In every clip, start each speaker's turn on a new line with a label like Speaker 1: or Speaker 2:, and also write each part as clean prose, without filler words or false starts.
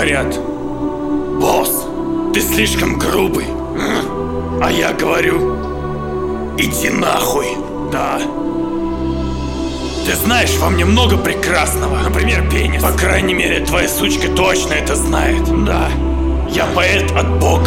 Speaker 1: говорят: босс, ты слишком грубый. А я говорю: иди нахуй. Да. Ты знаешь, во мне много прекрасного. Например, пенис. По крайней мере, твоя сучка точно это знает. Да. Я поэт от Бога.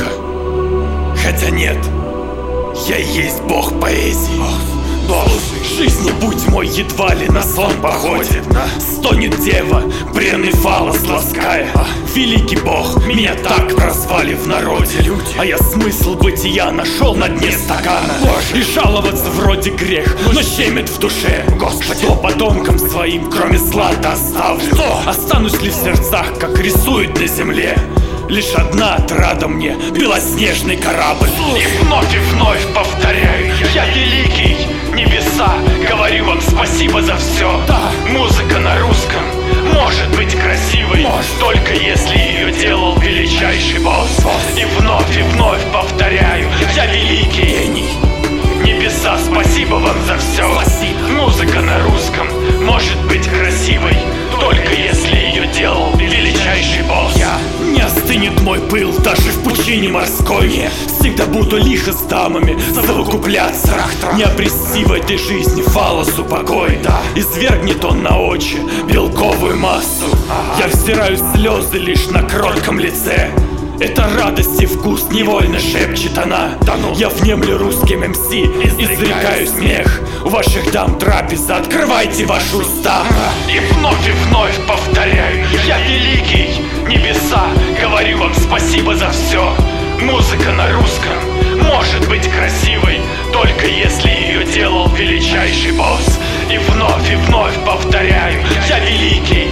Speaker 1: Хотя нет, я и есть бог поэзии. Бог, жизни путь мой едва ли на сон походит. Стонет дева, бренный фалос лаская. Великий бог, меня так прозвали в народе. А я смысл бытия нашел на дне стакана. И жаловаться вроде грех, но щемит в душе. Господи, что потомкам своим, кроме злата, оставлю? Останусь ли в сердцах, как рисуют на земле? Лишь одна отрада мне, белоснежный корабль. И вновь повторяю, я великий. Небеса, говорю вам спасибо за все. Да. Музыка на русском может быть красивой, только если ее делал величайший босс. И вновь повторяю, я великий гений. Небеса, спасибо вам за все. Музыка на русском может быть красивой, только если ее делал величайший босс. Не остынет мой пыл даже в пучине морской. Всегда буду лихо с дамами совокупляться. Не обрести в этой жизни фалосу покой. Извергнет он на очи белковую массу. Я втираю слезы лишь на кротком лице. Это радость и вкус, невольно шепчет она. Я внемлю русским МС, изрекаю смех. У ваших дам трапеза, открывайте ваши уста. И вновь повторяю, я великий. Небеса, говорю вам спасибо за все. Музыка на русском может быть красивой, только если ее делал величайший босс. И вновь повторяю, я великий.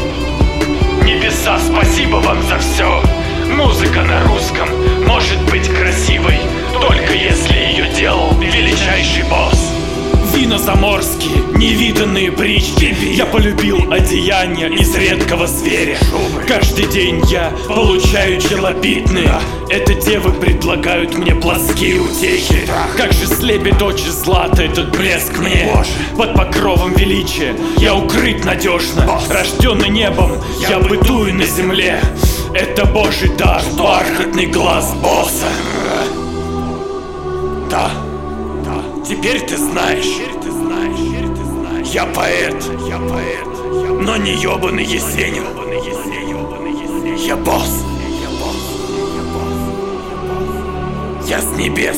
Speaker 1: Небеса, спасибо вам за все. Музыка на русском может быть красивой, только если ее делал величайший босс. Вина заморские, невиданные брички. Я полюбил одеяния из редкого зверя. Каждый день я получаю челобитные. Это девы предлагают мне плоские утехи. Как же слепит очи злата этот блеск мне. Под покровом величия я укрыт надежно. Рожденный небом, я бытую на земле. Это божий дар, бархатный глаз босса. Да. Теперь ты знаешь, я поэт, но не ёбаный Есенин. Я босс. Я с небес.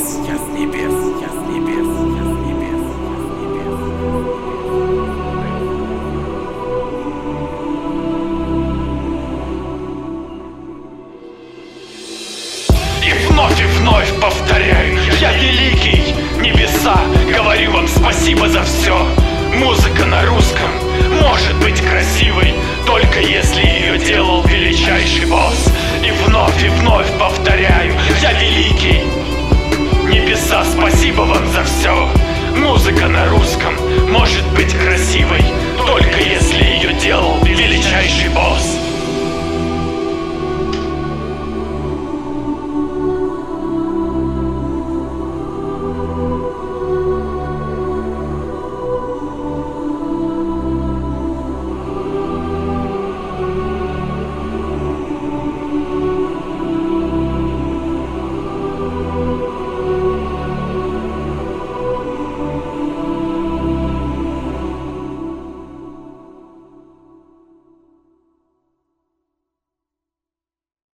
Speaker 1: И вновь повторяю, я великий. Небеса, говорю вам спасибо за все. Музыка на русском может быть красивой, только если ее делал величайший босс. И вновь повторяю, я великий. Небеса, спасибо вам за все. Музыка на русском может быть красивой, только если ее делал величайший босс.